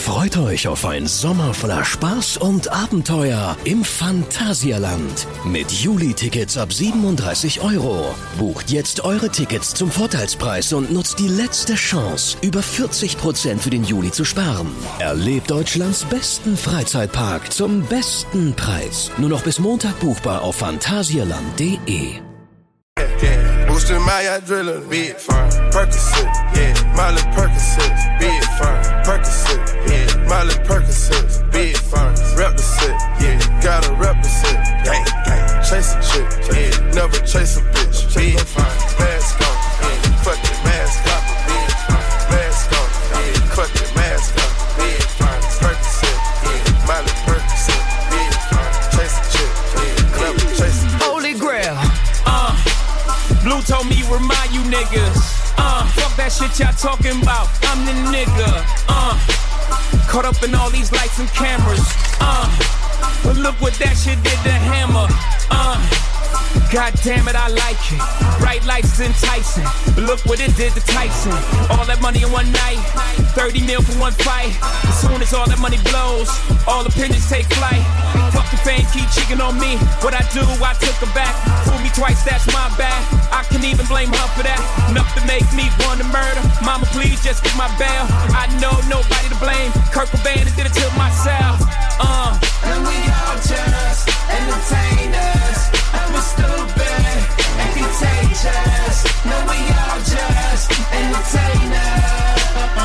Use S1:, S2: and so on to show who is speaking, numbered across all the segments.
S1: Freut euch auf einen Sommer voller Spaß und Abenteuer im Phantasialand. Mit Juli-Tickets ab 37 €. Bucht jetzt eure Tickets zum Vorteilspreis und nutzt die letzte Chance, über 40% für den Juli zu sparen. Erlebt Deutschlands besten Freizeitpark zum besten Preis. Nur noch bis Montag buchbar auf phantasialand.de.
S2: Boosting my adrenaline, big fine. Percocet, yeah, Miley Percocet, big fine. Percocet, yeah, Miley Percocet, big fine. Rep the set, yeah, gotta rep the set. Gang, gang, chase a chick, yeah, never chase a bitch, big fine. Mask on, yeah, fuck the mask off, big fine. Mask on, yeah, fuck the mask off, big fine. Percocet, yeah, Miley Percocet, big fine. Chase a chick, yeah, never chase a bitch.
S3: Holy Grail, Blue told me remind you niggas, fuck that shit y'all talking about, I'm the nigga, caught up in all these lights and cameras, but look what that shit did to Hammer, God damn it, I like it. Bright lights is enticing, but look what it did to Tyson. All that money in one night, 30 mil for one fight. As soon as all that money blows, all opinions take flight. Fuck the fame, keep cheating on me. What I do, I took her back. Fool me twice, that's my bad. I can even blame her for that. Enough to make me want to murder. Mama, please just get my bail. I know nobody to blame. Kurt Cobain did it to myself. And we all just entertainers. And we're stupid and contagious. No, we all just entertainers.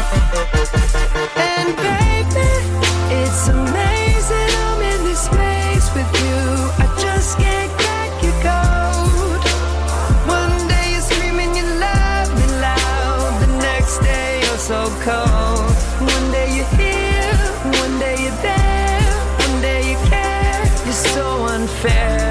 S4: And baby, it's amazing I'm in this space with you. I just can't crack your code. One day you're screaming you love me loud. The next day you're so cold. One day you're here, one day you're there. One day you care, you're so unfair.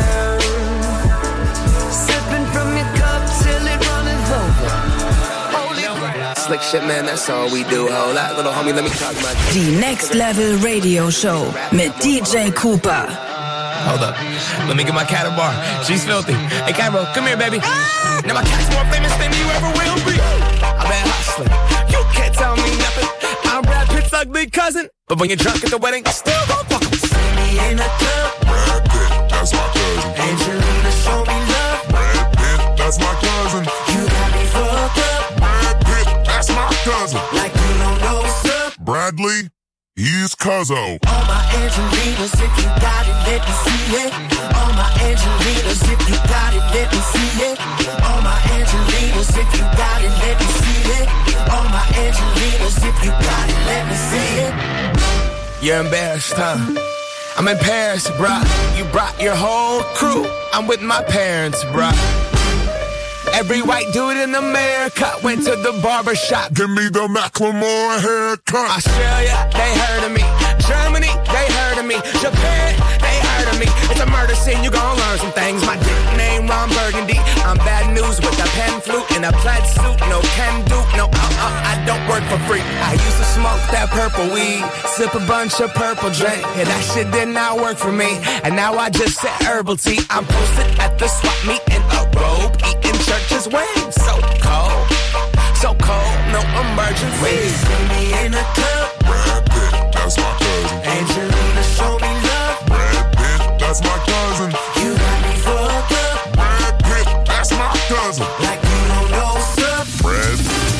S5: Slick shit, man, that's all we do. Hold up, little homie, let me talk about this.
S6: Die Next Level Radio Show mit DJ Cooper.
S7: Hold up, let me get my cat a bar. She's filthy. Hey, Cairo, come here, baby. Now my cat's more famous than you ever will be. I've been hustling. You can't tell me nothing. I'm Brad Pitt's ugly cousin. But when you're drunk at the wedding, still gon' fuck him.
S8: See me in the club.
S9: Brad Pitt, that's my cousin.
S8: Angelina, show me love.
S9: Brad Pitt, that's my cousin.
S8: You got me fucked up.
S9: That's my cousin.
S8: Like you don't know what's up.
S9: Bradley, he's Cuzzo.
S8: All my Angelinas, if you got it, let me see it. All my Angelinas, if you got it, let me see it. All my Angelinas, if you got it, let me see it. All my Angelinas, if you got it, let me see it.
S7: You're embarrassed, huh? I'm in Paris, bruh. You brought your whole crew. I'm with my parents, bruh. Every white dude in America went to the barber shop.
S9: Give me the Macklemore haircut.
S7: Australia, they heard of me. Germany, they heard of me. Japan, they heard of me. It's a murder scene, you gon' learn some things. My dick name Ron Burgundy. I'm bad news with a pen flute and a plaid suit. No can do, no I don't work for free. I used to smoke that purple weed, sip a bunch of purple drink. Yeah, that shit did not work for me. And now I just sip herbal tea. I'm posted at the swap meet in a robe, eating church's wings. So cold, no emergency.
S8: When you see me in the club,
S9: Brad Pitt, that's my cousin.
S8: Angelina, show me love.
S9: Brad Pitt, that's my cousin.
S8: You got me fucked up.
S9: Brad Pitt, that's my cousin.
S8: Like you don't know what's up.
S9: Brad.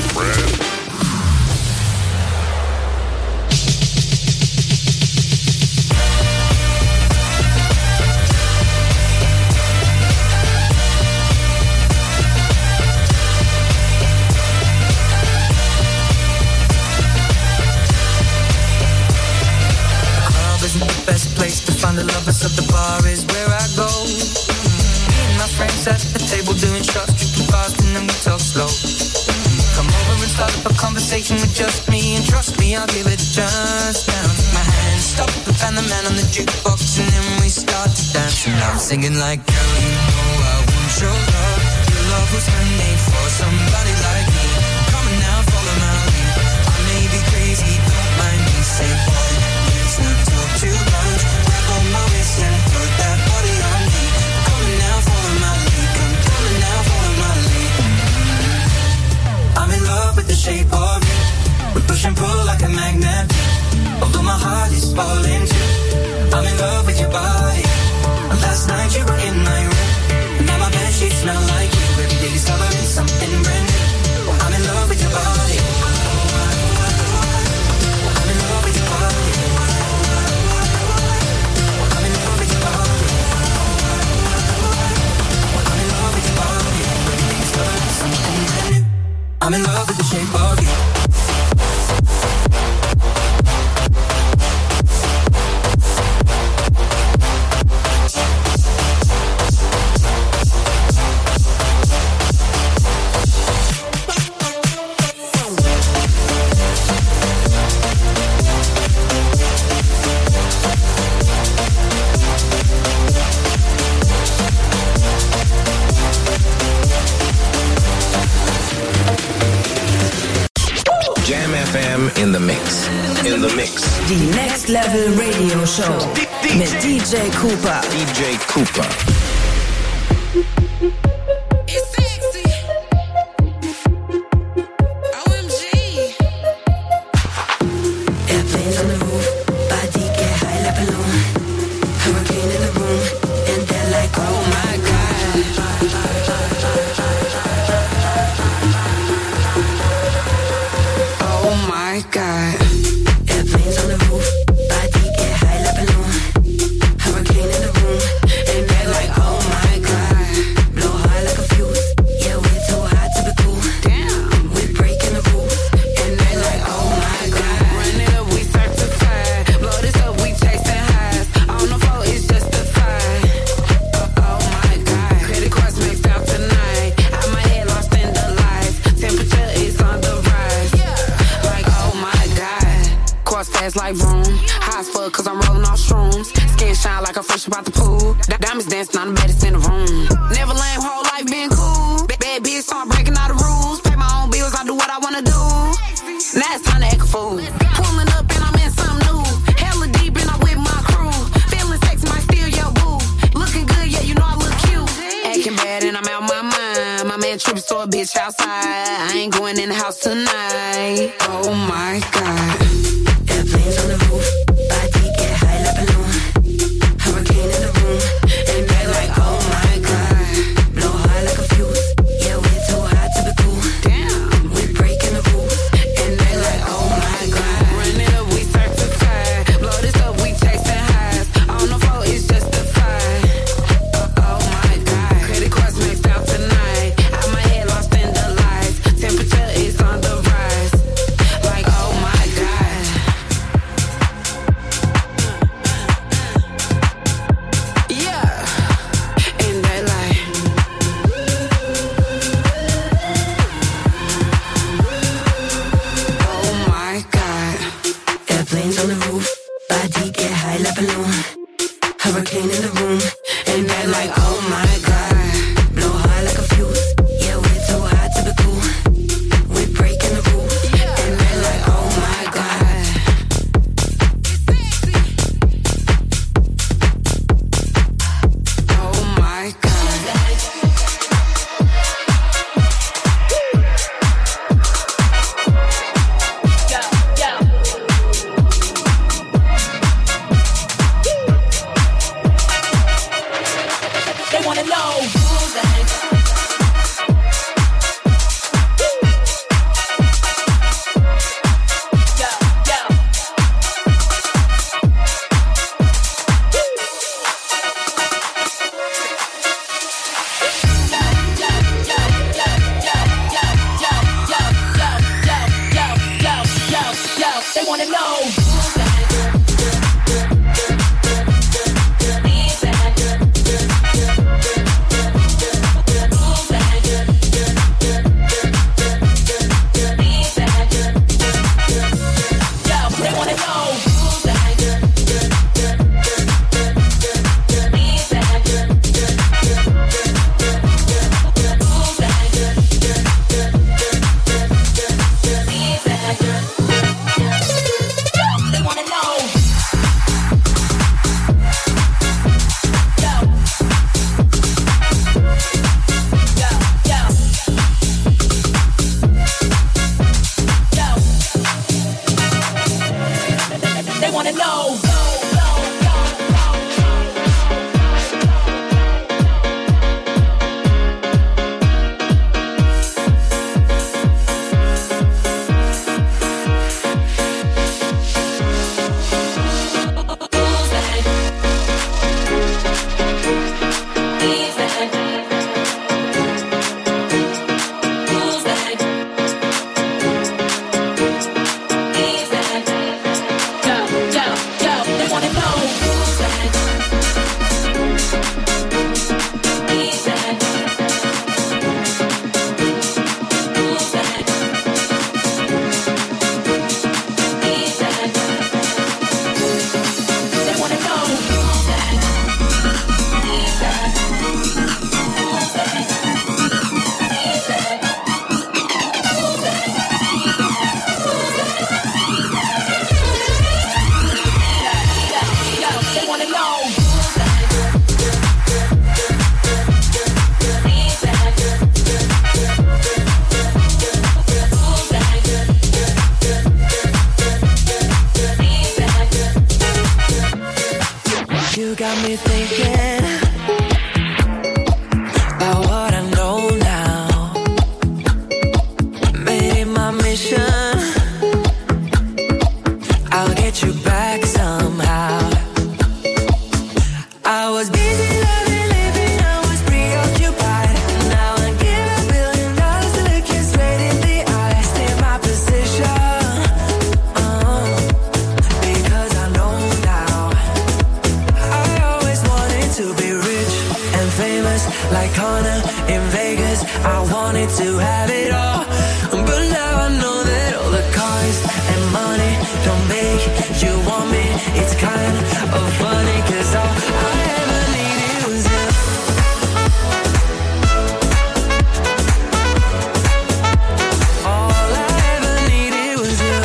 S10: Best place to find the lovers of the bar is where I go. Me and my friends at the table doing shots, drinking fast and then we talk slow. Come over and start up a conversation with just me, and trust me, I'll give it a chance. Now take my hand, stop and the man on the jukebox, and then we start to dance. And I'm singing like, girl, you know I want your love. Your love was handmade for somebody like me. Come on now, follow my lead. I may be crazy, don't mind me. Say, boy, let's not talk too much. Grab on my wrist and put that body on me. Come on now, follow my lead. Come on now, follow my lead. I'm in love with the shape of you. We push and pull like a magnet. I'm in love with the shape of you.
S5: In the mix. In the mix.
S6: Die Next Level Radio Show mit DJ Cooper.
S5: DJ Cooper.
S4: got me thinking about what I know now. Maybe my mission, I'll get you back somehow. I was busy loving, living, I was preoccupied. Now I give $1 billion to look you straight in the eye. Stay my position, because I know now. I always wanted to be rich and famous, like Connor in Vegas. I wanted to have it all, but now I know that all the cars and money don't make you want me. It's kind of funny, 'cause all I ever needed was you. All I ever needed was you.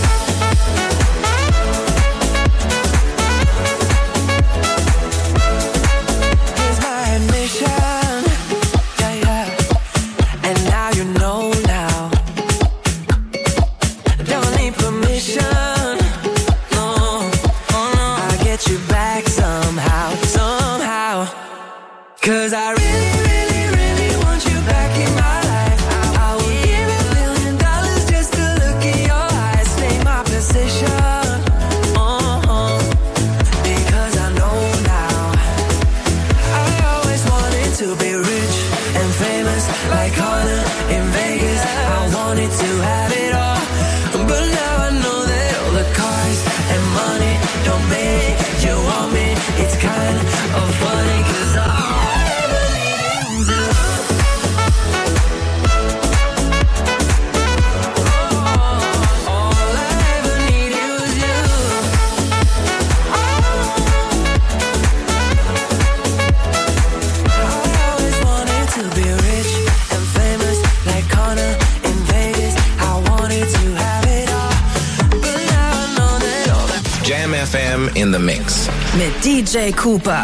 S4: Here's my admission, yeah, yeah. And now you know now. Don't need permission, no, oh no. I'll get you back somehow, somehow. 'Cause I really, really, really want you back in my life. I will give $1 billion just to look in your eyes. Stay my position, because I know now. I always wanted to be rich and famous, like Connor in Vegas. I wanted to have it all, but now I know that all the cars and money don't make you want me. It's kind of funny, 'cause all I ever needed was you. All I ever needed was you. I always wanted to be rich and famous, like Connor in Vegas. I wanted to have it all, but now I know that all the
S7: Jam FM in the mix.
S6: Mit DJ Cooper.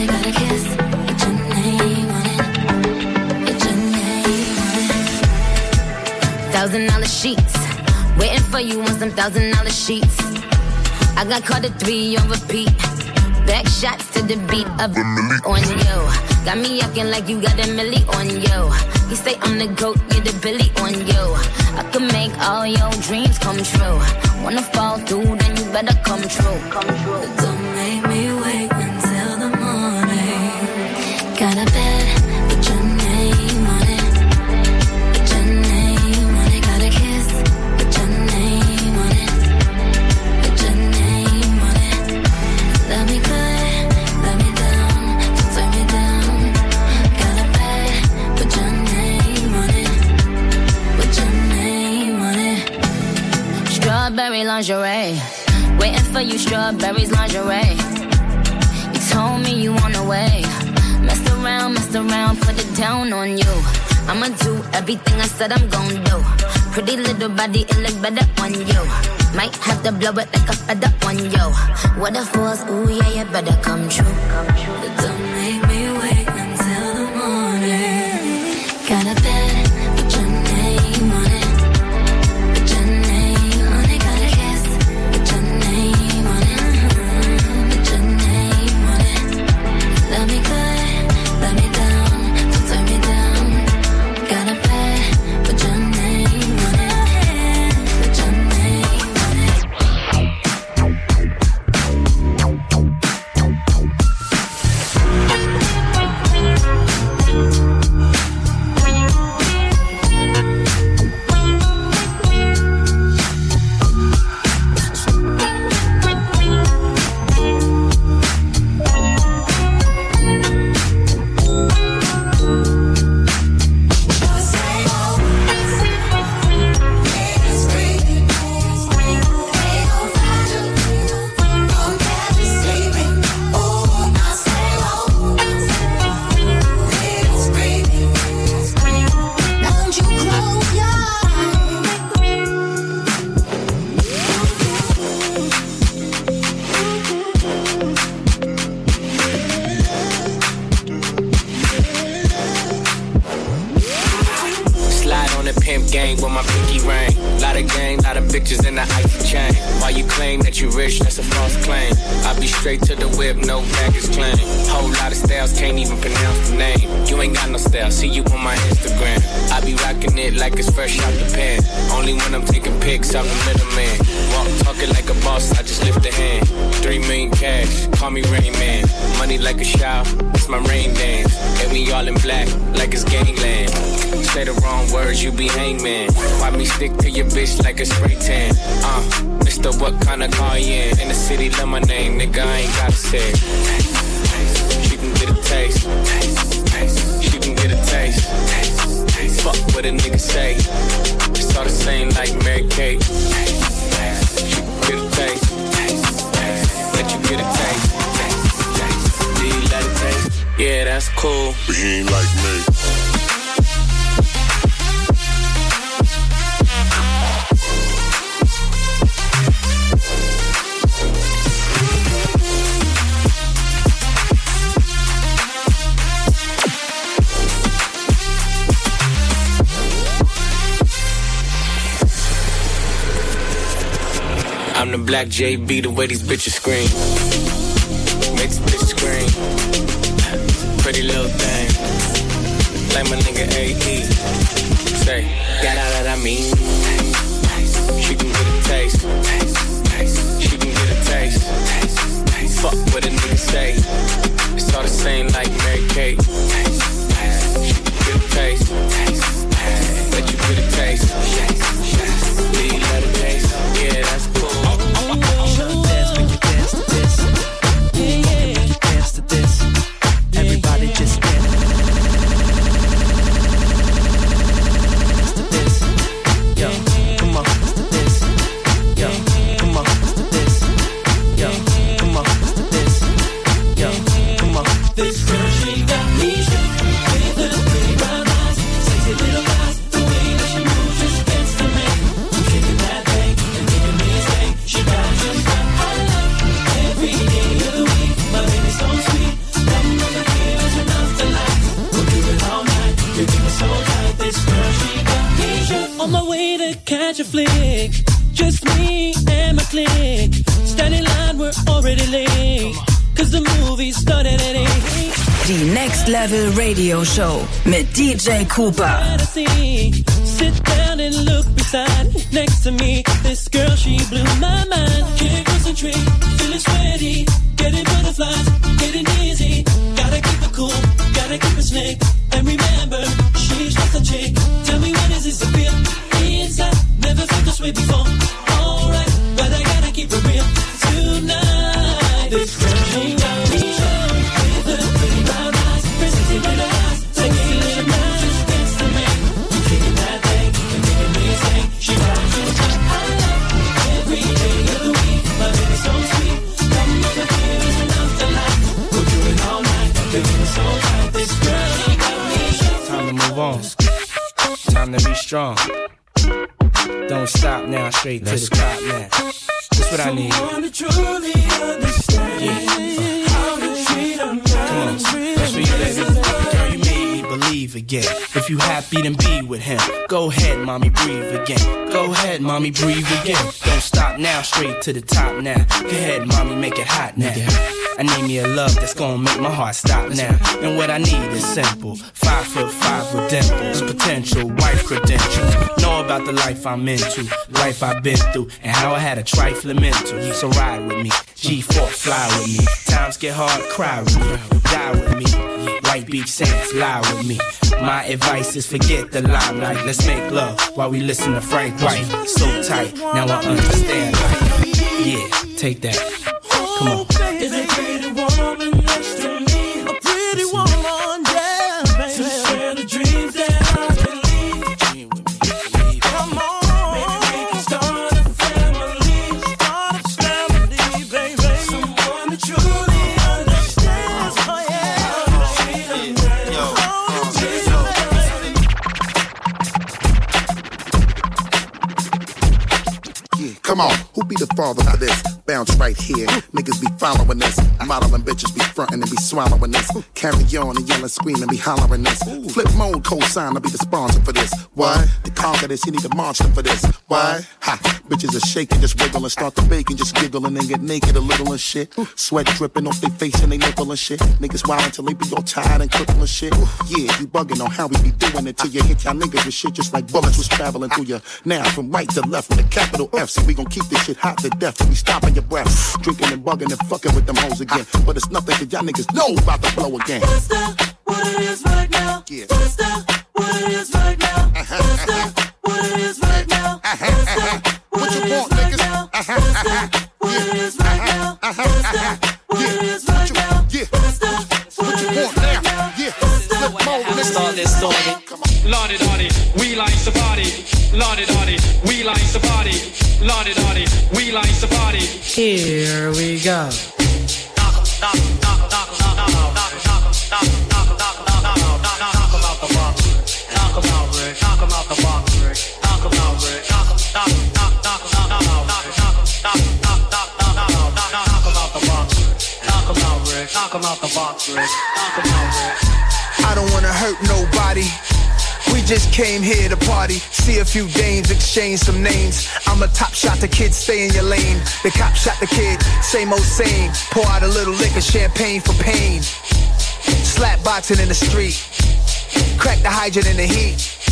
S11: $1,000 sheets, waiting for you on some $1,000 sheets. I got caught at 3 on repeat. Back shots to the beat of on you. Got me acting like you got $1 million on you. You say I'm the GOAT, you're the Billy on you. I can make all your dreams come true. Wanna fall through, then you better come true. Come true. Don't make me wait until the morning. Got a bed, put your name on it. Put your name on it. Got a kiss, put your name on it. Put your name on it. Let me good, let me down, don't turn me down. Got a bed, put your name on it. Put your name on it. Strawberry lingerie, waiting for you, strawberries lingerie. You told me you on the way. Messed around, put it down on you. I'ma do everything I said I'm gon' do. Pretty little body, it look better on you. Might have to blow it like a feather on you. What if it was, ooh yeah, you better come true. Don't make me wait until the morning. Got a bed, put your name on it. Put your name on it. Got a kiss, put your name on it. Put your name on it. Let me good, let me down, don't turn me down. Got a bed, put your name on it. Put your name on it.
S5: that you rich, that's a false claim. I be straight to the whip, no baggage claim. Whole lot of styles, can't even pronounce the name. You ain't got no style, see you on my Instagram. I be rocking it like it's fresh out the pan. Only when I'm taking pics, I'm the middleman. Walk talking like a boss, I just lift a hand. 3 million cash, call me Rain Man. Money like a shower, it's my rain dance. And we all in black, like it's gangland. Say the wrong words, you be hangman. Why me stick to your bitch like a spray tan? Mister, what kind of car you in? In the city, love my name, nigga, I ain't gotta say it. She can get a taste. She can get a taste. Fuck what a nigga say. It's all the same like Mary Kate. She can get a taste. Let you get a taste. Do you let it taste? Yeah, that's cool.
S9: But he ain't like me.
S5: I'm the black JB, the way these bitches scream. Make this bitch scream. Pretty little thing. Like my nigga AE. Say, got out that I mean. She can get a taste. She can get a taste. Fuck what a nigga say. It's all the same like Mary Kate. She can get a taste. Let you get a taste. Do you let it taste? Yeah, that's cool.
S12: On my way to catch a flick, just me and my clique. Standing line, we're already late, cause the movie started at 8.
S6: Die Next Level Radio Show mit DJ Cooper.
S12: Sit down and look beside, next to me. This girl, she blew my mind. Can't concentrate, feeling sweaty, getting butterflies, getting dizzy. Gotta keep it cool, gotta keep it slick. And remember, she's just a chick. Tell me what is this appeal? Inside, never felt this way before. Alright, but I gotta keep it real tonight. This girl, she got me with her pretty brown eyes, princessy red eyes, sexy little mind, just dance to me. Kicking that thing and making me sing. She got just what I love every day of the week. My baby's so sweet. Come over here is enough to like. We'll do it all night, baby, it's so tight. This girl, she got me.
S13: Time to move on. Time to be strong. Don't stop now, straight to the top now. That's what I need.
S12: Someone to truly understand. How to treat a man.
S13: Come on, that's for you, baby. Girl, you made me believe again. If you happy, then be with him. Go ahead, mommy, breathe again. Go ahead, mommy, breathe again. Don't stop now, straight to the top now. Go ahead, mommy, make it hot now. I need me a love that's gonna make my heart stop now. And what I need is simple. 5'5" with dimples, potential wife credentials. Know about the life I'm into, life I've been through, and how I had a trifling mental. So ride with me, G4 fly with me. Times get hard, cry with me, die with me. White Beach Sands, lie with me. My advice is forget the limelight. Let's make love while we listen to Frank White. So tight, now I understand life. Yeah, take that. Come on.
S12: Is a pretty woman next to me? A pretty woman, yeah, baby. To share the dreams that I believe. Come on, maybe we can start a family. Start a family, baby. Someone that truly understands. Oh
S14: yeah. Come on, who be the father for this? lounge right here. Niggas be following this. Modeling bitches be frontin' and be swallowing this. Carry on and yelling, screaming, be hollering this. Flip mode, co-sign, I'll be the sponsor for this. Why? To conquer this, you need a monster for this. Why? Ha! Bitches are shaking, just wiggling, start the baking, just giggling and get naked a little and shit. Sweat dripping off their face and they nipple and shit. Niggas wild until they be all tired and crippled and shit. Yeah, you bugging on how we be doing it till you hit y'all niggas with shit just like bullets was traveling through you. Now from right to left with a capital F, so we gon' keep this shit hot to death till we stopping your breath. Drinking and bugging and fucking with them hoes again. But it's nothing that y'all niggas know about to blow again.
S8: What's that? What it is right now?
S14: Yeah.
S8: What's that? What it is right now? What's that? What it is right now? What's that?
S14: What you want, niggas?
S8: What's that? What it is right now? What's that? What it is right now?
S14: Yeah.
S8: What's that?
S14: What you want now? Yeah. Flip mode, niggas.
S15: Start this story.
S16: Lordy dotty, we like to party. Lordy dotty, we like to party. Lordy dotty, we like to party.
S15: Here we go.
S7: I don't wanna hurt nobody. We just came here to party, see a few dames, exchange some names. I'm a top shot, the kid, stay in your lane. The cop shot the kid, same old same. Pour out a little liquor, champagne for pain. Slap boxing in the street, crack the hydrant in the heat.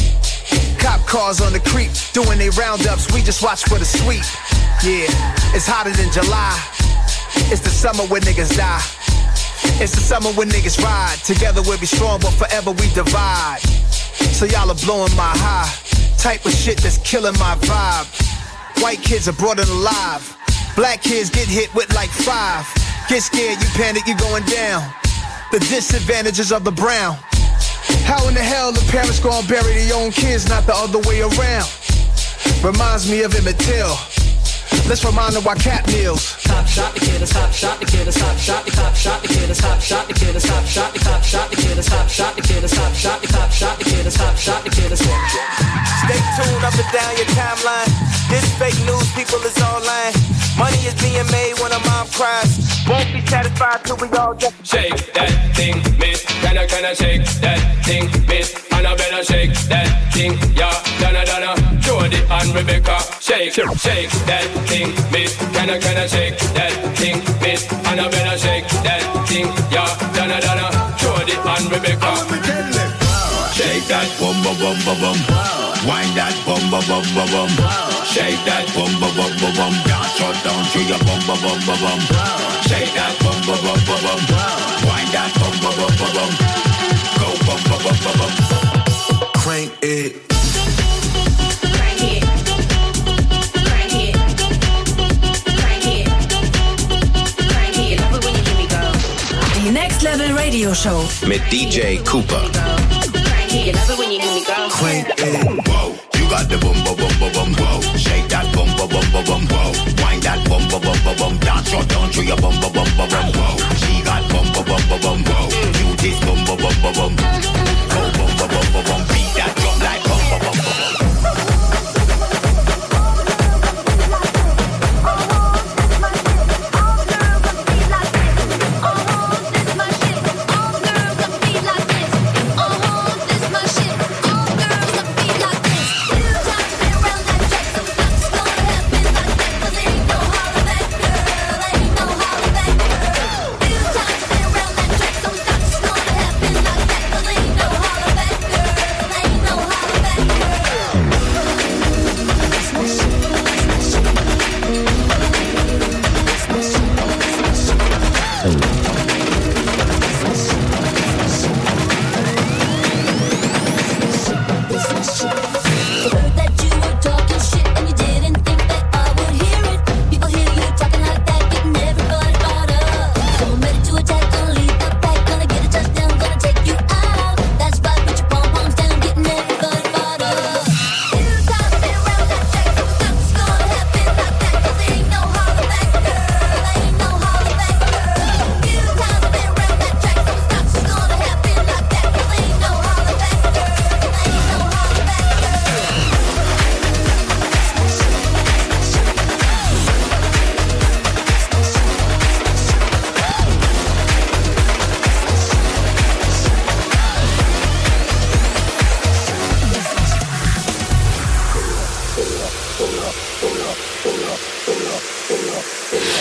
S7: Cop cars on the creep, doing they roundups, we just watch for the sweep. Yeah, it's hotter than July. It's the summer when niggas die. It's the summer when niggas ride. Together we'll be strong, but forever we divide. So y'all are blowing my high. Type of shit that's killing my vibe. White kids are brought in alive. Black kids get hit with like 5. Get scared, you panic, you going down. The disadvantages of the brown. How in the hell the parents gonna bury their own kids, not the other way around? Reminds me of Emmett Till. Let's remind them why Cap kneels.
S15: Top shot the kid, top shot the kid, top shot the cop shot the kid, top shot the kid, top shot the cop shot the kid, top shot the kid, top shot the cop shot the kid, top shot the kid.
S17: Stay tuned up and down your timeline. This fake news, people is all lying. Money is being made when a mom cries. Won't be satisfied till we all get.
S3: Shake that thing, miss. Can I shake that thing, miss? And I better shake that thing, yeah. Donna, Jody and Rebecca. Shake that thing, miss. Can I shake that thing, miss? And I better shake that thing, yeah. Donna, Jody and Rebecca.
S18: Shake that bum bum bum bum bum. Wind that bum bum bum bum bum. Shake that bum bum bum bum bum. Dance shut down to your bum bum bum bum bum. Shake that bum bum bum bum bum. Wind that bum bum bum bum bum. Go bum bum bum bum bum.
S14: Crank it.
S11: Crank it. Crank it. Crank it. Crank it. Love it when you give me go.
S6: Die Next Level Radio Show
S1: mit DJ Cooper.
S11: Crank it. Love it when you give me go.
S14: Crank it.
S18: Whoa, you got the bum bum bum bum bum. Whoa, shake that bum bum bum bum bum. Whoa, wind that bum bum bum bum bum. Dance shut down to your bum bum bum bum bum. Whoa, she got bum bum bum bum bum. Whoa, you this bum bum bum bum bum. Go bum bum bum bum bum. Beat that drum like bum bum bum bum.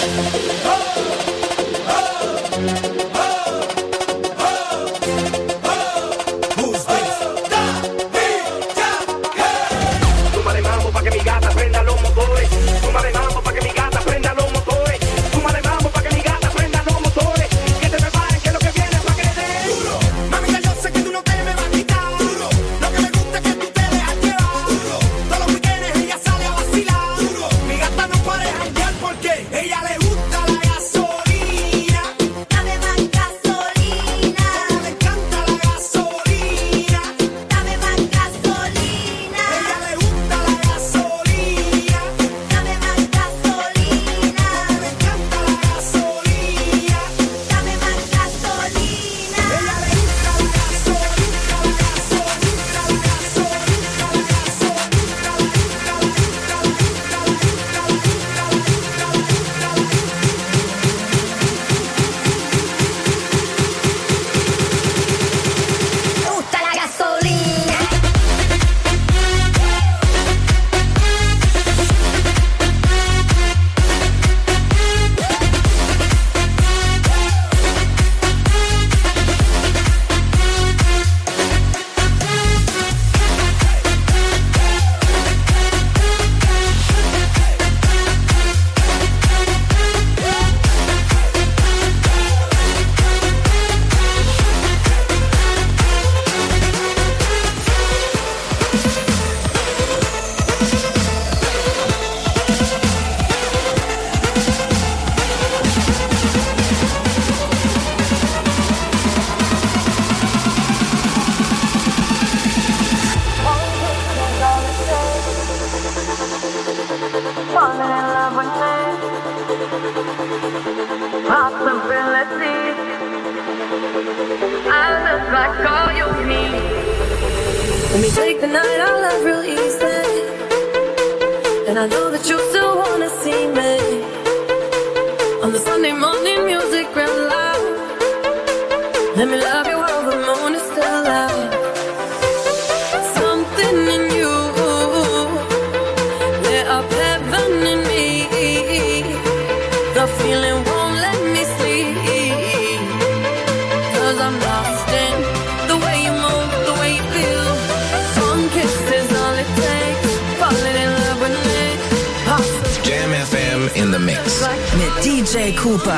S6: DJ Cooper.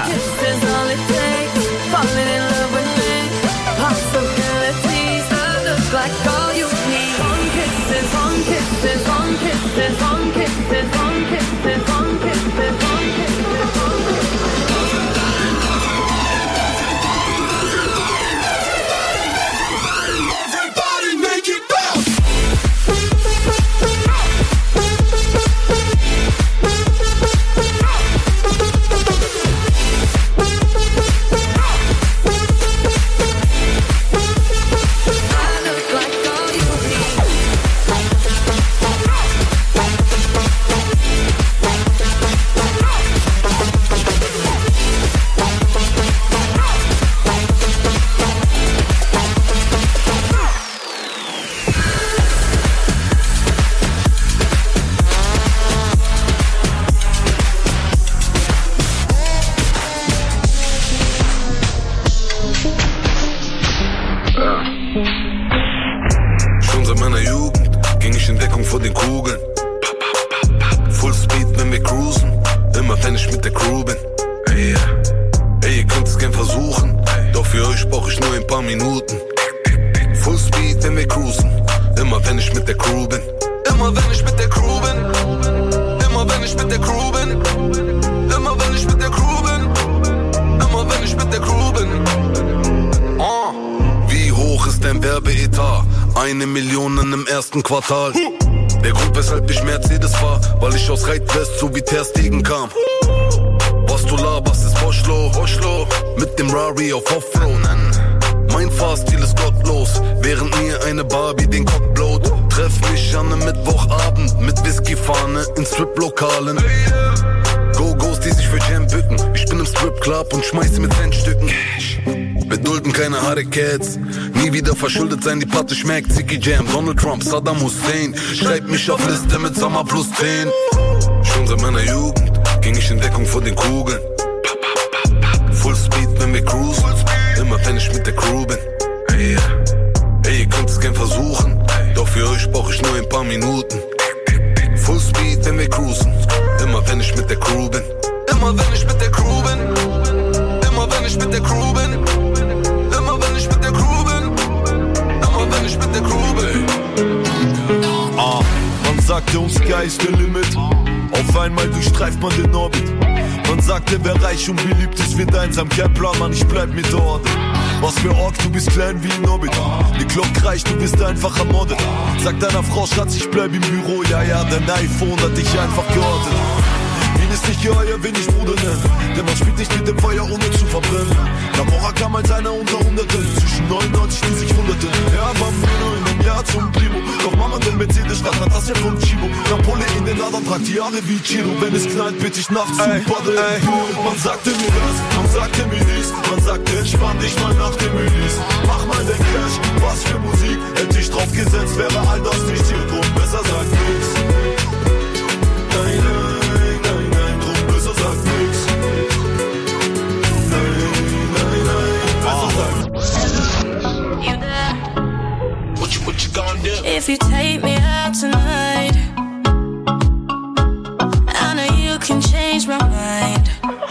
S19: Quartal. Der Grund, weshalb ich Mercedes fahr, weil ich aus Reit-West so wie Ter Stegen kam. Was du laberst, ist Boschlo, mit dem Rari auf Offroad. Mein Fahrstil ist gottlos, während mir eine Barbie den Kopf blowt. Treff mich an einem Mittwochabend mit Whiskyfahne in Strip-Lokalen. Go-Go's, die sich für Jam bücken. Ich bin im Strip-Club und schmeiße mit Centstücken. Wir dulden keine Hurricanes, nie wieder verschuldet sein, die Platte schmeckt. Ziggy Jam, Donald Trump, Saddam Hussein. Schreib mich auf Liste mit Sommer plus 10. Schon seit meiner Jugend ging ich in Deckung vor den Kugeln. Full Speed, wenn wir cruisen, immer wenn ich mit der Crew bin. Ey, ihr könnt es gern versuchen, doch für euch brauch ich nur ein paar Minuten. Full Speed, wenn wir cruisen, immer wenn ich mit der Crew bin. Immer wenn ich mit der Crew bin. Immer wenn ich mit der Crew bin. Immer wenn ich mit der Crew bin. Immer wenn ich mit der Crew bin.
S20: Man sagte uns Sky ist der Limit. Auf einmal durchstreift man den Orbit. Man sagte, wer reich und beliebt ist, wird einsam. Kein Plan, Mann, ich bleib mit dort. Was für Ork, du bist klein wie ein Hobbit. Die Glock reicht, du bist einfach ermordet. Sag deiner Frau, Schatz, ich bleib im Büro. Ja, dein iPhone hat dich einfach geortet. Wien ist nicht geheuer, wen ich Bruder nennen. Denn man spielt nicht mit dem Feuer, ohne zu verbrennen. Camorra kam als einer unter Hunderten. Zwischen 99 die sich Hunderten. Ja, Bambino in einem Jahr zum Primo. Doch Mama, den Mercedes statt Natasja vom Chibo. Napole in den Adern, tragt die Jahre wie Chiro. Wenn es knallt, bitte ich nachts zum Paddel. Man sagte mir das, man sagte mir dies. Man sagte, entspann dich mal nach dem Menüs. Mach mal den Cash, was für Musik. Hätte ich drauf gesetzt, wäre all das nicht hier. Drum besser sag nix. Nein, drum besser sag nix.
S18: What you gonna do?
S21: If you take me out tonight, I know you can change my mind.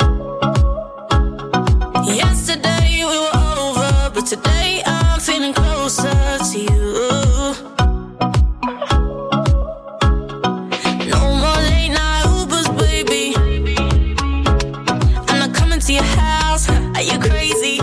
S21: Yesterday we were over, but today I'm feeling closer to you. No more late night Ubers, baby. I'm not coming to your house. Are you crazy?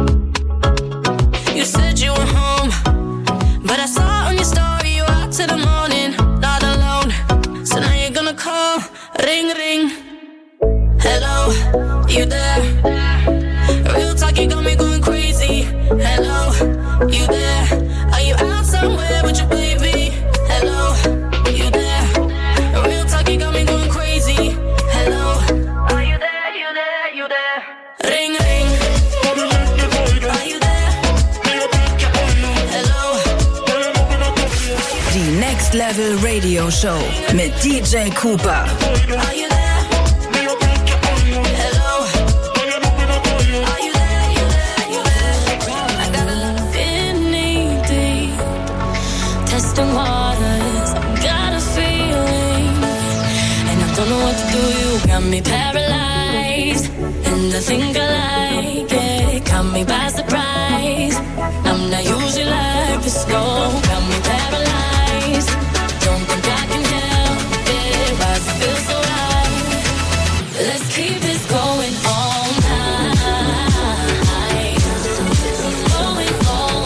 S21: You said you were home, but I saw on your story you out till the morning, not alone. So now you're gonna call, ring ring. Hello, you there? Real talk, you got me going crazy. Hello, you there? Are you out somewhere with your baby? Hello, you there? Real talk, you got me going crazy. Hello, are you there? You there? You there? Ring ring. Are you there? Hello.
S6: Die Next Level Radio Show mit DJ Cooper.
S21: Are you there? Hello. Are you there? You there? You there? I got a love in knee deep, testing waters. I got a feeling, and I don't know what to do. You got me paralyzed, and I think I like it. Caught me by surprise. I'm not usually like this, no. Got me paralyzed. Don't think I can help it. Why does it feel so right? Let's keep this going all night. Going all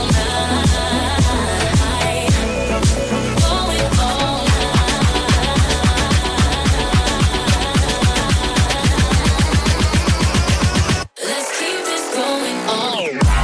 S21: night. Going all night. Let's keep this going all night.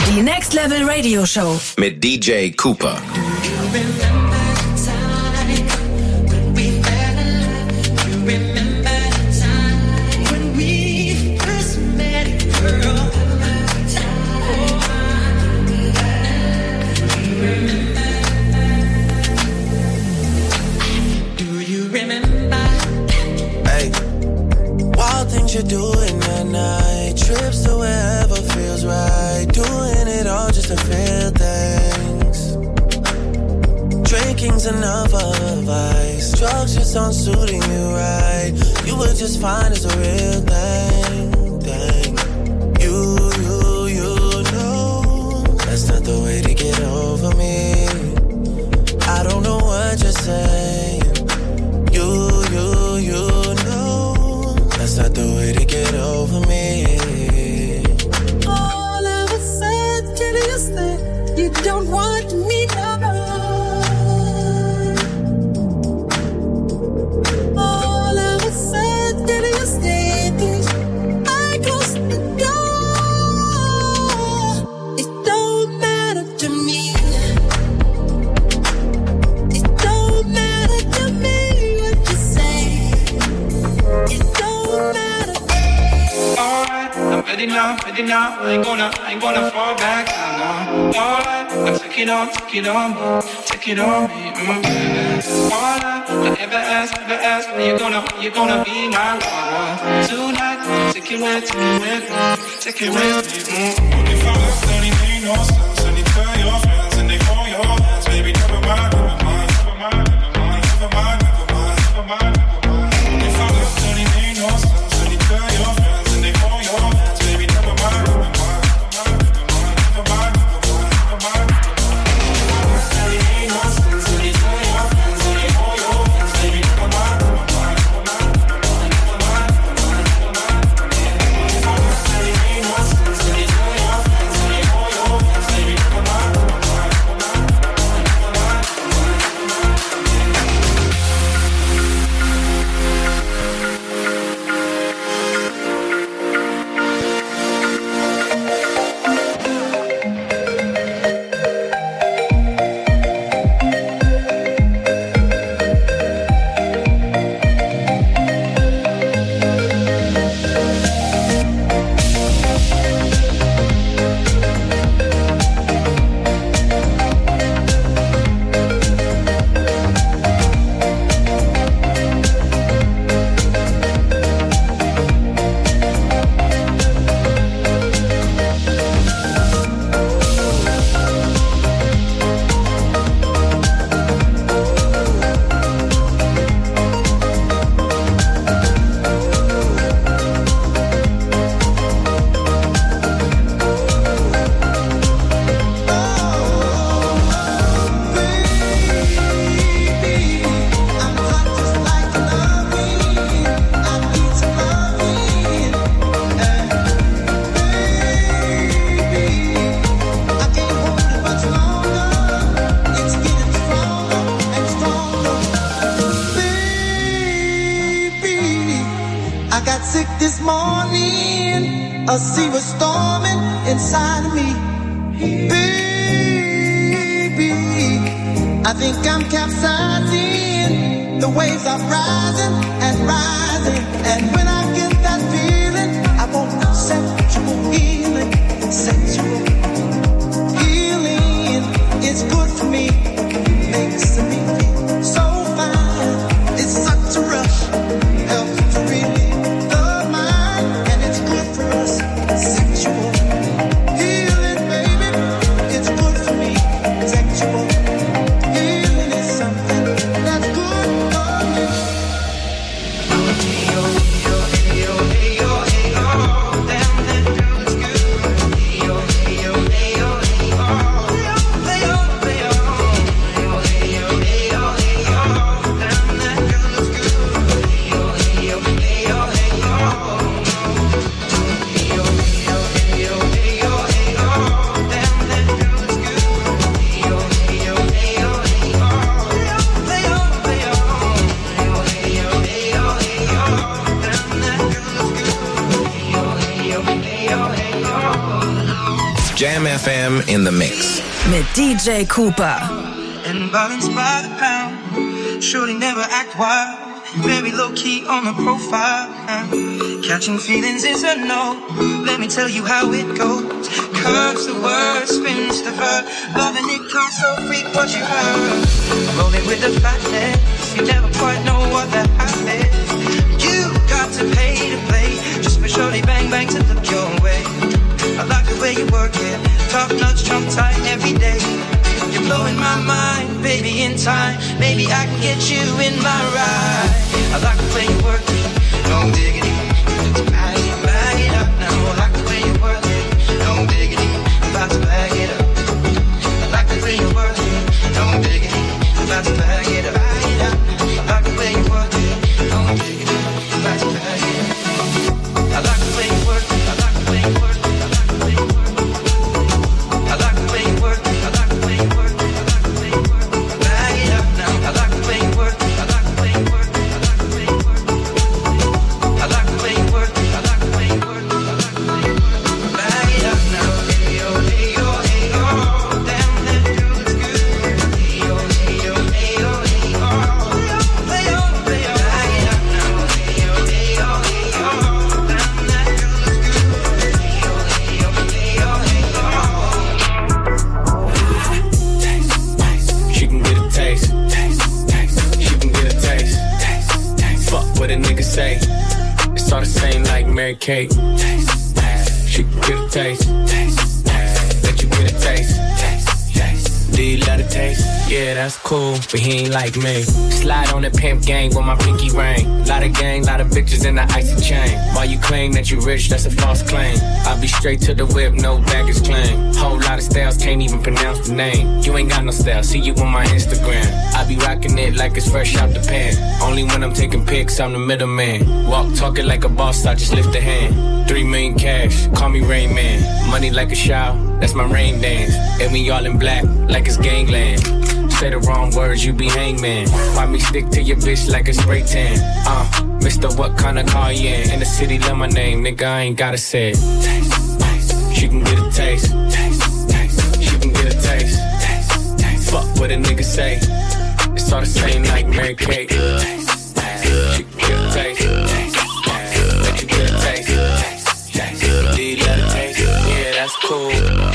S6: Die Next Level Radio Show
S1: mit DJ Cooper.
S8: You're doing that night, trips to wherever feels right, doing it all just to feel things. Drinking's another vice, drugs just aren't suiting you right. You were just fine as a real thing. You know that's not the way to get over me. I don't know what you're saying. You know that's not the way to get over me.
S4: All of a sudden, you say you don't want me no more. All of a sudden, you say this. I close the door. It don't matter to me. It don't matter to me what you say. It don't matter.
S16: Alright, I'm ready now. I ain't gonna fall back now. Alright, I take it on me, baby. Alright, I never ask, you gonna be my lover tonight. Take it with me. If I left, then it made no sense. And you tell your friends and they hold your hands, baby. Never mind. If I left, then it made no sense. And you tell your friends and they hold your hands, baby. Never mind.
S8: A sea was storming inside of me. Baby, I think I'm capsizing. The waves are rising and rising. And when I get that feeling, I want sexual healing. Sexual healing is good for me. Makes me feel so fine. It's such a rush. Helps to relieve the mind. And it's good for us. Sexual healing, baby. It's good for me. Sexual healing is something that's good for me.
S2: Jam FM in the mix.
S6: Mit DJ Cooper.
S10: And balanced by the pound. Surely never act wild. Very low key on the profile. Catching feelings is a no. Let me tell you how it goes. Curves the word, spins the verb. Loving it comes so freak what you heard. Rolling with the fatness. You never quite know what the half is. You got to pay to play. Just for shorty bang bang to look your way. I like the way you work it. Top notch, trump tight every day. You're blowing my mind, baby, in time. Maybe I can get you in my ride. I like the way you work it, no diggity. Just bag it up now. I like the way you work it, no diggity. I'm about to bag it up. I like the way you work it, no diggity. I'm about to bag it up. I like the way you work it, no diggity. I'm about to bag it up. I like the way you work it, I like the way you work it, I like the way you work it. I like the way you work it, I like the way you work it, I like the way you work it. Bag it up now. I like the way you work it, I like the way you work it, I like the way you work it. I like the way you work it, I like the way you work it, I like the way you work it. Bag it up now. Hey yo, hey yo, hey yo. Damn, that girl is good. Hey yo, hey yo, hey yo, hey yo. Play on, play on. Bag it up now. Hey yo, hey yo, hey yo. Damn, that girl is good. Hey yo, hey yo, hey yo, hey yo.
S5: She can get a taste. She can get a taste. Fuck what a nigga say. It's all the same like Mary Kate. She can get a taste. Let you get a taste. Do you love the taste? Yeah, that's cool, but he ain't like me. Slide on the pimp gang with my pinky ring. Lot of gang, lot of bitches in the icy chain. While you claim that you rich, that's a false claim. I'll be straight to the whip, no baggage claim. Whole lot of styles, can't even pronounce the name. You ain't got no style, see you on my Instagram. I be rocking it like it's fresh out the pan. Only when I'm taking pics, I'm the middleman. Walk talking like a boss, I just lift a hand. 3 million cash, call me Rain Man. Money like a shower, that's my rain dance. And we all in black, like it's gangland. Say the wrong words, you be hangman. Why me stick to your bitch like a spray tan? Mister, what kind of car you in? In the city, love my name, nigga, I ain't gotta say it. She can get a taste. She can get a taste. Fuck what a nigga say. It's all the same like Mary Kate. She can get a taste. Let you get a taste. Do you love the taste? Yeah, that's cool.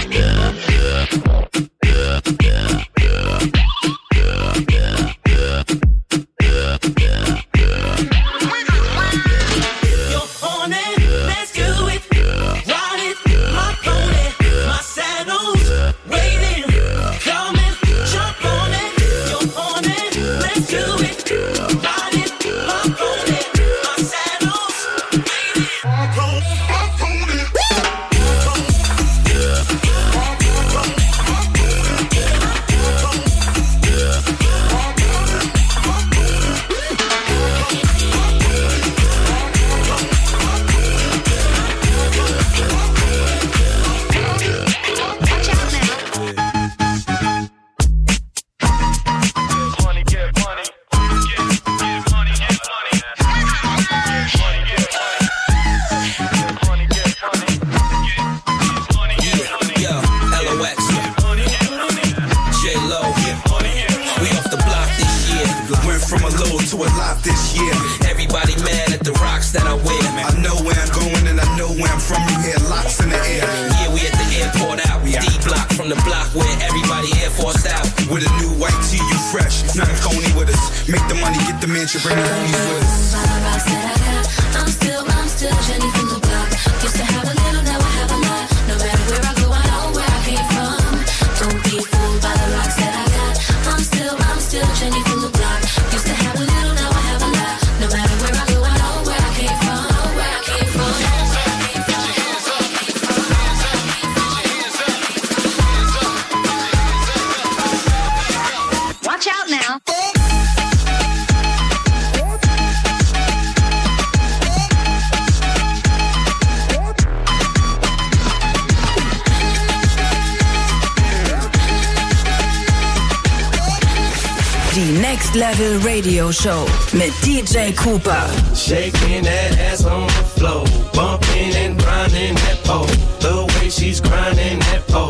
S6: Next Level Radio Show mit DJ Cooper.
S22: Shaking that ass on the floor, bumping and grinding that pole. The way she's grinding that pole.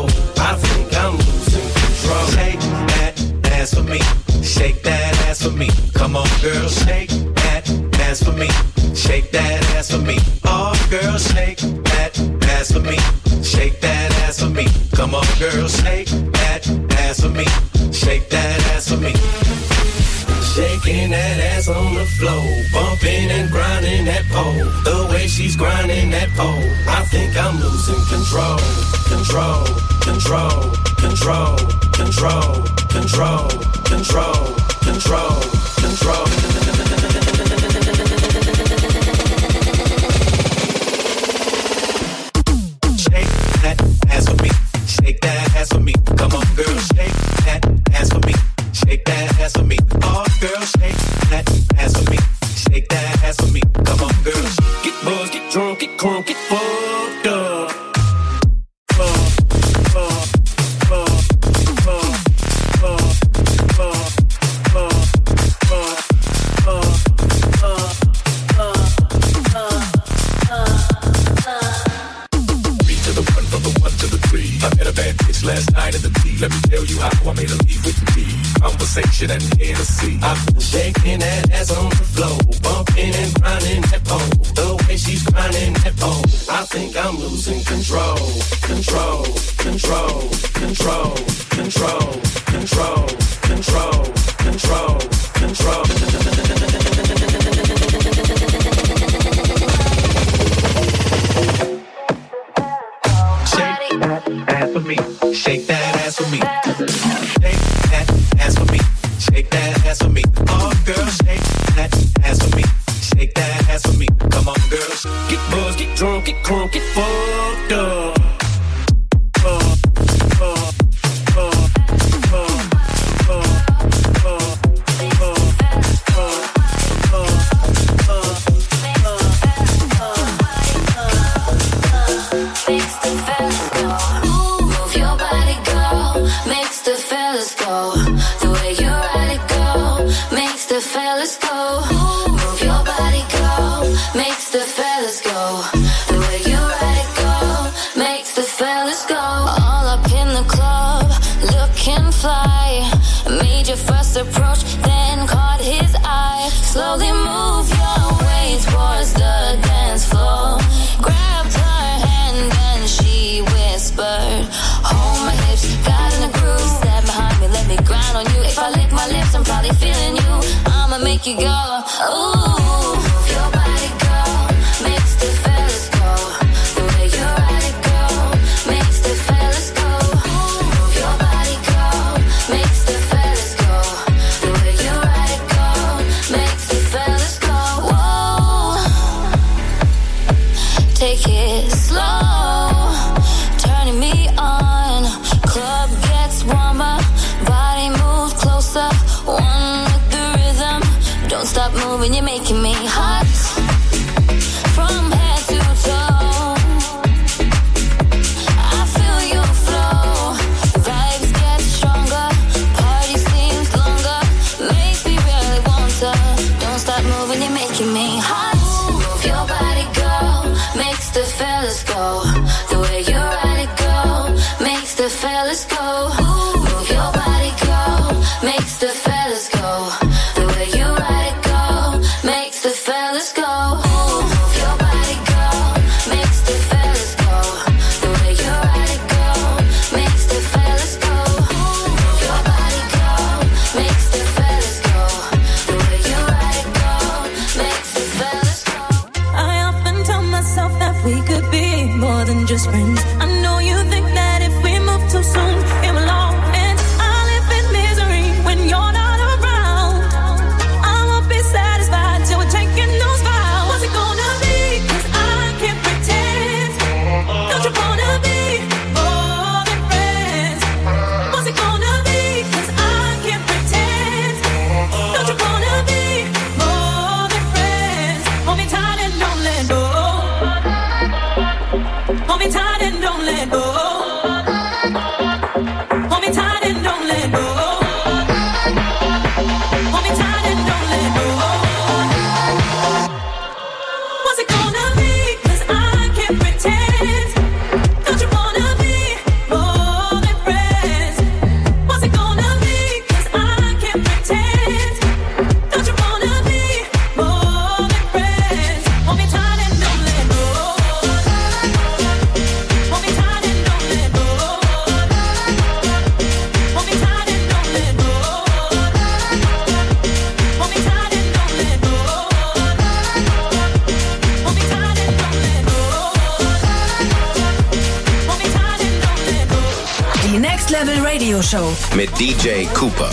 S9: Come on, girl, shake that ass for me. Shake that ass for me. Shaking that ass on the floor, bumping and grinding that pole. The way she's grinding that pole, I think I'm losing control. Control, control, control, control, control, control, control, control. Shake that ass for me. Shake that ass for me. Come on, girl, shake that ass for me. Shake that ass for me. Oh, girl, shake that ass for me. Shake that ass for me. Come on, girl. Get buzzed, get drunk, get crunk, get fucked up.
S18: Last night at the D, let me tell you how I made her leave with me. Conversation and Hennessy.
S9: I've been shaking that ass on the floor, bumping and grinding that pole. The way she's grinding that pole, I think I'm losing control. Control, control, control, control, control, control, control, control. Shake that ass for me. Shake that ass for me. Shake that ass for me. Shake that ass for me. Oh, girl, shake that ass for me. Shake that ass for me. Come on, girls. Get buzzed, get drunk, get crunk, get fucked up.
S21: Approach, then caught his eye. Slowly move your way towards the dance floor. Grabbed her hand and she whispered, hold my hips, got in the groove. Stand behind me, let me grind on you. If I lick my lips, I'm probably feeling you. I'ma make you go, ooh. Move your body, girl, makes the fellas go. The way you ride it, girl, makes the fellas go. Move your body, girl, makes the fellas go. Take it slow, turning me on. Club gets warmer, body moves closer. One with the rhythm, don't stop moving, you're making me hot. From head to toe, I feel your flow. Vibes get stronger, party seems longer. Makes me really want to. Don't stop moving, you're making me hot. Move your body, girl, makes the fellas go. The way you ride it, girl, makes the fellas go. Move your body, girl, makes the fellas go. The way you ride it, girl, makes the fellas go. Move your body, girl, makes the fellas go. The way you ride it, girl, makes the fellas go. Move your body, girl, makes the fellas go. The way you ride it, girl, makes the fellas go. I often tell myself that we could be more than just friends. I know you think that if we move too soon, it
S6: Die Next Level Radio Show
S2: mit DJ Cooper.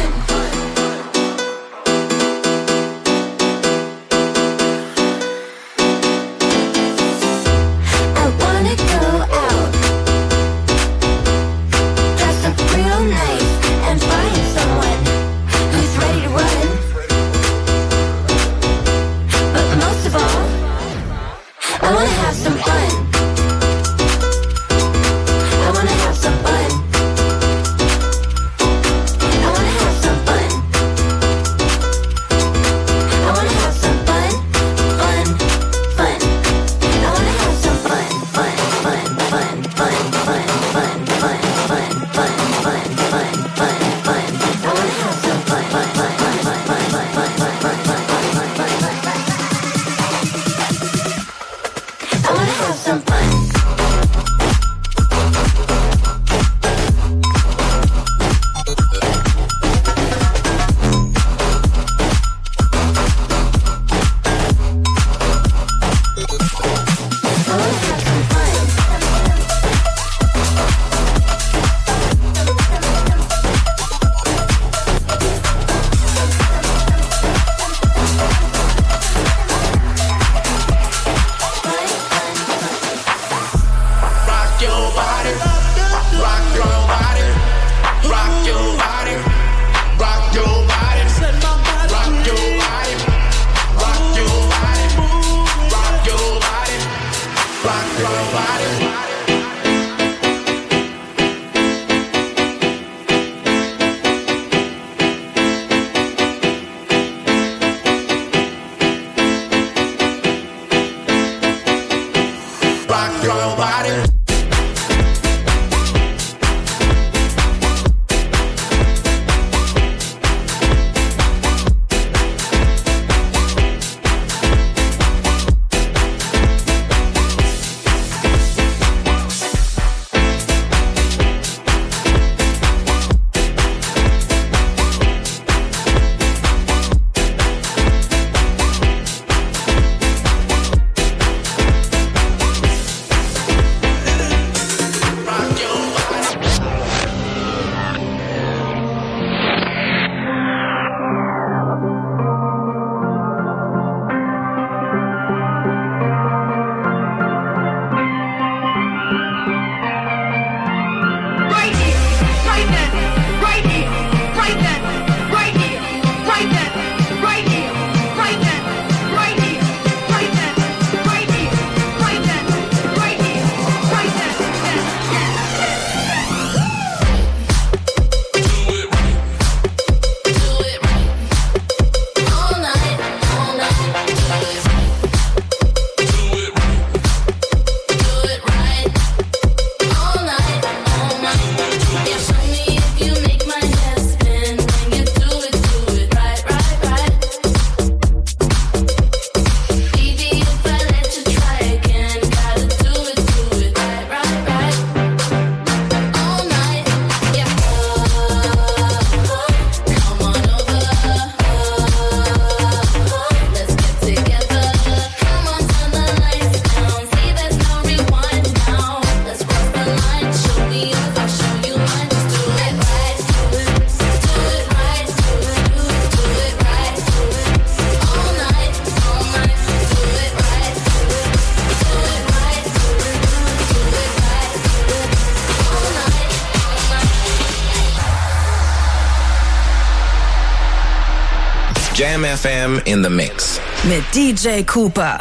S2: Jam FM in the mix.
S6: Mit DJ Cooper.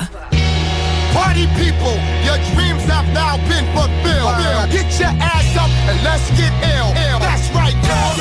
S13: Party people, your dreams have now been fulfilled. Get your ass up and let's get ill. That's right, y'all.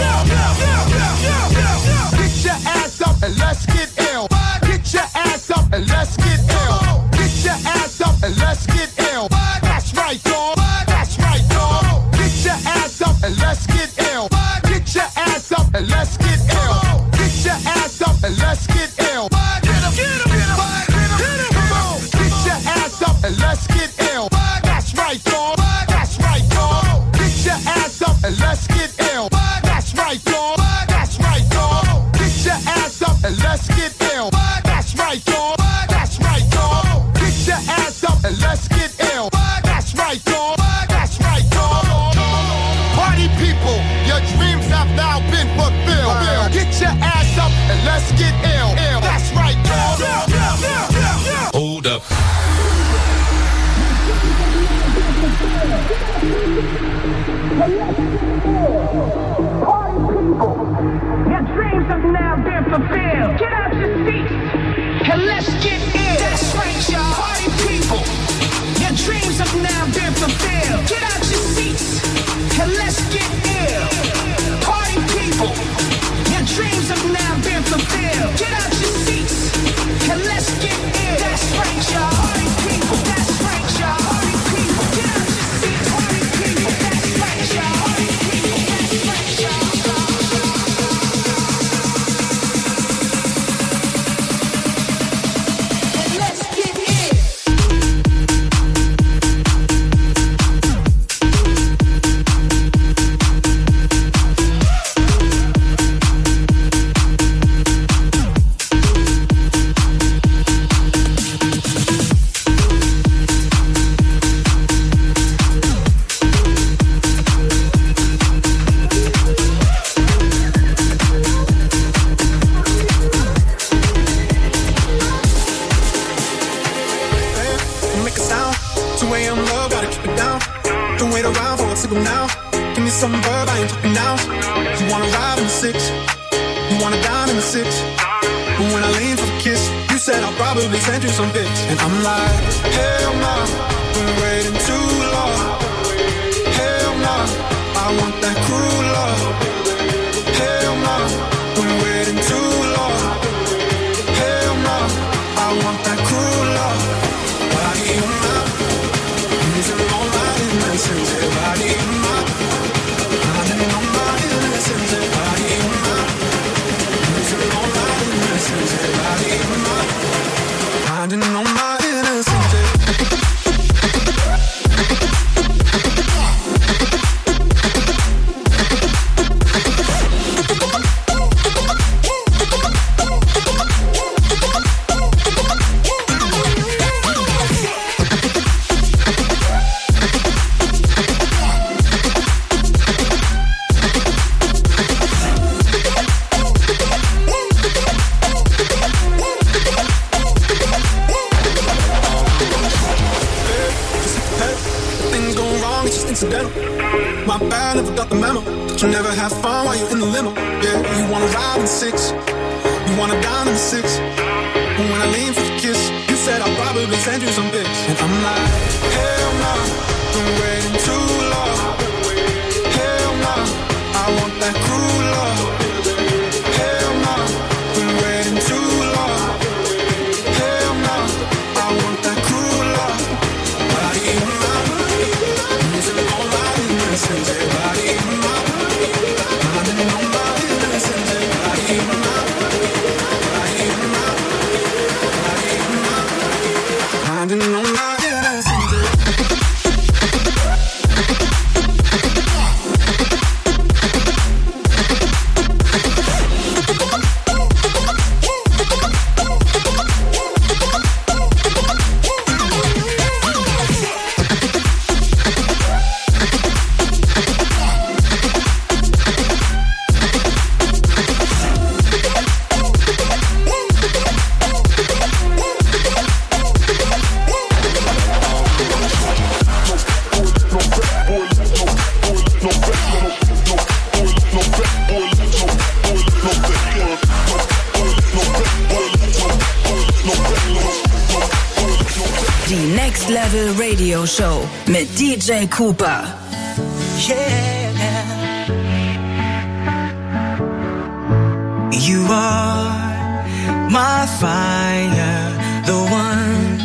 S13: Get your ass up and let's get ill. Get your ass up and let's get ill. Get your ass up and let's get ill. That's right, y'all. That's right, y'all. Get your ass up and let's get ill. Get your ass up and let's get ill. Get your ass up and let's get ill. Get 'em, get 'em, get 'em, get 'em. Come on, get your ass up and let's get ill. That's right, y'all. That's right, y'all. Get your ass up and people, your dreams have now been fulfilled. Get your ass up and let's get ill. That's right, y'all.
S9: Hold up.
S3: Your dreams have now been fulfilled. Get out your seats and let's get ill. That's right, y'all. Party people. Your dreams have now been fulfilled. Get out your seats and let's get ill. Party people. Your dreams have now been fulfilled. Get out your seats and let's get ill. That's right, y'all. Party people. That's right, y'all. Party people. Get out your seats. Party people. That's right, y'all. Party people. That's right, y'all.
S12: Send you some bits, and I'm like, hell no, been waiting too long. Hell no, I want that cruel love. Hell no, been waiting too long. Hell no, I want that cruel love. Body on my, using all my innocence. Body on my, running on my innocence. Body on my, using all my innocence. Body on my. Finding all my innocence. My bad, never got the memo. But you never have fun while you're in the limo. Yeah, you wanna ride in 6, you wanna dine in 6. But when I lean for the kiss, you said I'll probably send you some pics. And I'm like, hell no, been waiting too long. Hell no, I want that cruel love. Hell no, been waiting too long. Hell no, I want that cruel love. Body in my body, losing all my innocence. Body in my body, running on my innocence. Body in my body, body in my body, body in my body, running on my innocence.
S6: Die Next Level Radio Show mit DJ Cooper.
S8: Yeah. You are my fire, the one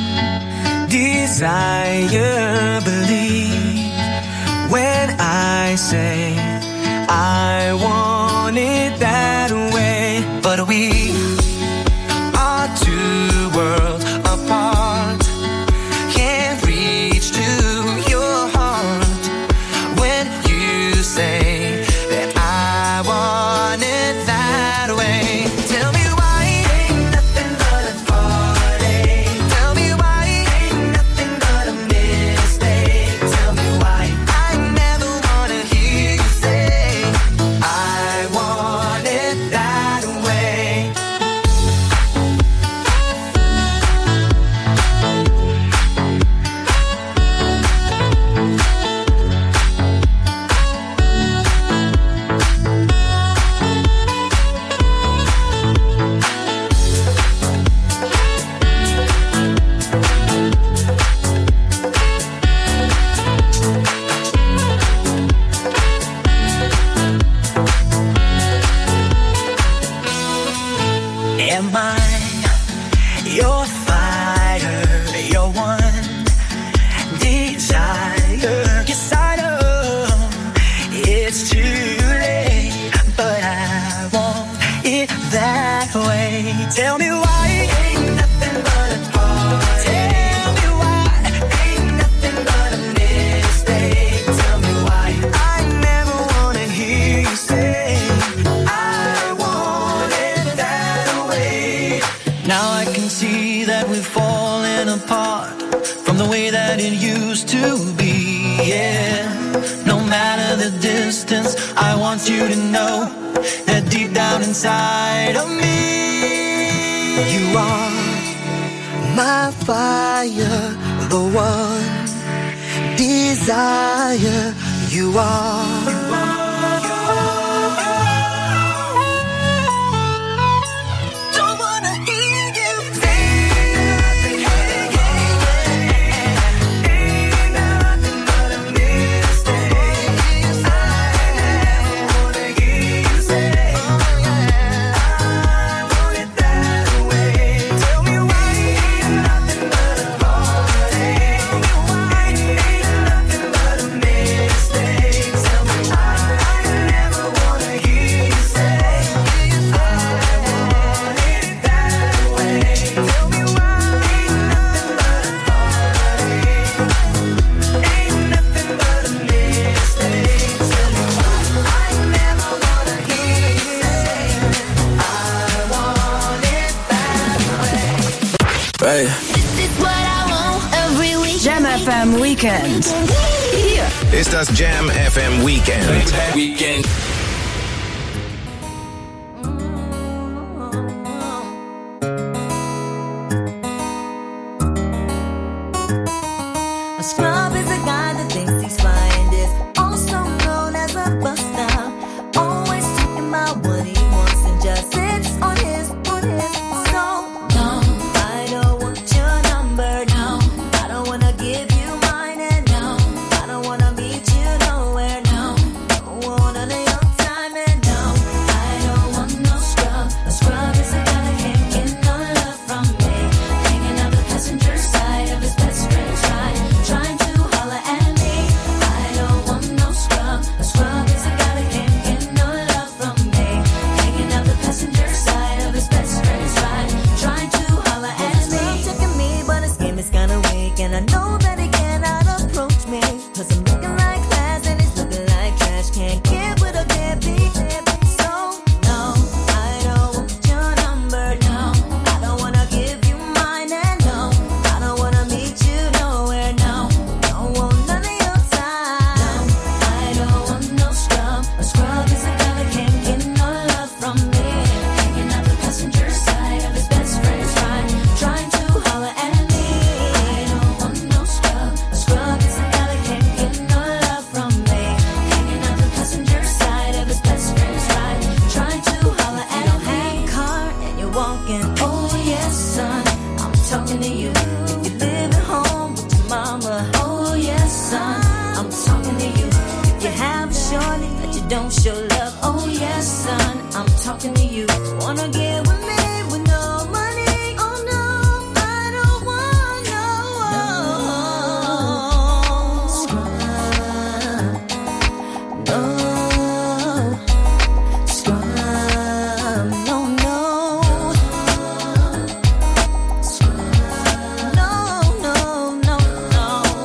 S8: desire. Believe when I say I want it that way. But we are two worlds apart. Can't reach to your heart when you say that I want it that way. Tell me why ain't nothing but a party. Tell me why ain't nothing but a mistake. Tell me why I never wanna hear you say
S7: what it used to be, yeah. No matter the distance, I want you to know that deep down inside of me, you are my fire, the one desire. You are.
S6: Jam FM Weekend. Hier
S2: ist das Jam FM Weekend.
S3: Weekend.
S22: A scrub is a guy that thinks he's fine, is also known as a buster. Always talking about what he wants and just sits on his so no, I don't want your number, no. I don't wanna give you mine, and no, I don't wanna meet you nowhere, no. Don't want none of your time, and no, I don't want no scrub. A scrub is a guy that can't get no love from me, hanging out the passenger side of his best friend's ride, trying to holler at me. I don't want no scrub. A scrub is a guy that can't get no love from me, hanging out the passenger side of his best friend's ride, trying to holler at me. Checking me, but his game is kinda weak, and I know that he cannot approach me, 'cause I'm looking like class and he's looking like trash. Can't get with a deadbeat. So no, I don't want your number, no. I don't wanna give you mine, and no, I don't wanna meet you nowhere, no. Don't want none of your time. I don't want no scrub. A scrub is a guy that can't get no love from me, hanging out the passenger side of his best friend's ride, trying to holler at me. I don't want no scrub. A scrub is a guy that can't get no love from me, hanging out the passenger side of his best friend's ride, trying to holler at me. You don't have a car and you're walking. Oh yes, son, I'm talking to you. If you live at home with your mama. Oh yes, son, I'm talking to you. If you have a shorty that you don't show love. Oh yes, son, I'm talking to you. Wanna get with me with no money? Oh no, I don't want no scrub. No scrub. No, no. No, no, no, no.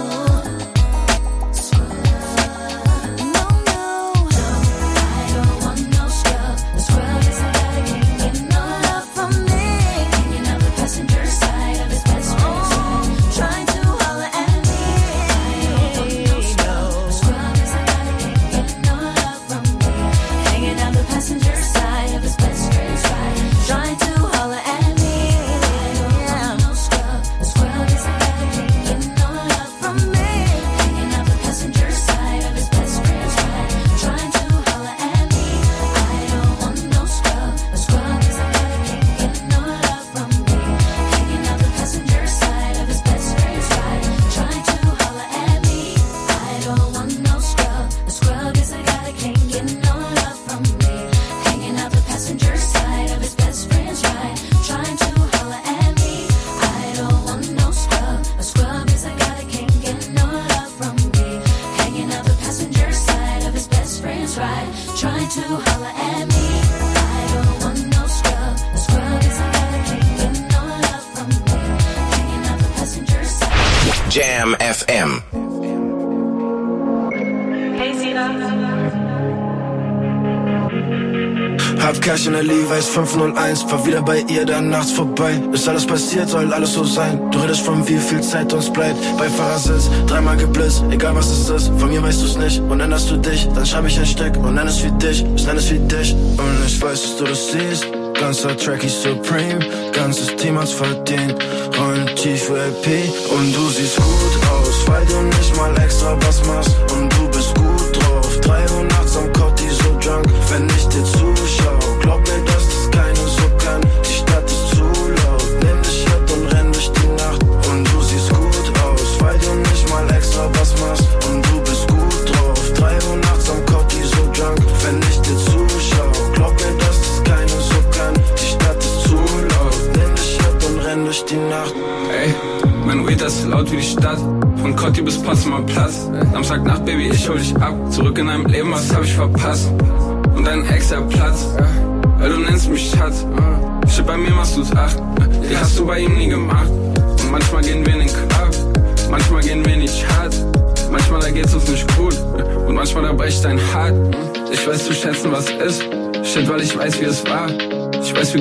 S22: No, no. I don't want no scrub. The scrub is a guy that can't get no love from me, hanging out the passenger side of his best friend's ride, trying to holler at me. I don't want no scrub. The scrub is a guy that can't get no love from me, hanging out the passenger side of his best friend's ride, trying to holler at me. I don't want no scrub. The scrub is a guy that can't get no love from me, hanging out the passenger side of his best friend's ride, trying to holler at me. I don't want no scrub. A scrub is a guy that can't get no love from me, hanging out the passenger side of his best friend's ride, trying to holler at me. I don't want no scrub. A scrub is a guy that can't get no love from me, hanging out the passenger side of his best friend's ride, trying to holler at me. I don't want no scrub. A scrub is a guy that can't get no love from me, hanging out the passenger side of his best friend's ride, trying to holler at me. I don't want no scrub. A scrub is a guy that can't get no love from me, hanging out the passenger side.
S2: Jam FM.
S22: Hey, Zena.
S15: Hab Cash in der Levi's 501, fahr wieder bei ihr dann nachts vorbei. Ist alles passiert, soll alles so sein. Du redest von wie viel Zeit uns bleibt. Bei Fahrersitz, dreimal geblitzt, egal was es ist. Von mir weißt du's nicht und änderst du dich. Dann schreib ich ein Stück und nenn es wie dich. Ich nenn es wie dich und ich weiß, dass du das siehst. Ganzer Tracky Supreme, ganzes Team hat's verdient. Rollen tief VIP und du siehst gut aus, weil du nicht mal extra was machst. Und du bist gut drauf, 3 Uhr nachts am Cotti so drunk. Wenn ich dir zuschau, glaub mir, dass das keiner so kann. Die Stadt ist zu laut, nimm dich mit und renn durch die Nacht. Und du siehst gut aus, weil du nicht mal extra was machst. Und du bist gut drauf, 3 Uhr nachts am Cotti so drunk. Wenn ich dir zuschau, glaub mir, dass das keiner so kann. Die Stadt ist zu laut, nimm dich mit und renn durch die Nacht.
S3: Ey, mein Weed ist laut wie die Stadt. Von Cotti bis Potsdamer Platz. Samstagnacht, Baby, ich hol dich ab. Zurück in deinem Leben, was hab ich verpasst? Und dein Ex hat Platz, weil du nennst mich Schatz. Shit, bei mir machst du's 8, die hast du bei ihm nie gemacht. Und manchmal gehen wir in den Club, manchmal gehen wir nicht hart. Manchmal da geht's uns nicht gut und manchmal da bricht dein Hart. Ich weiß zu schätzen, was ist. Shit, weil ich weiß, wie es war. Ich weiß, wie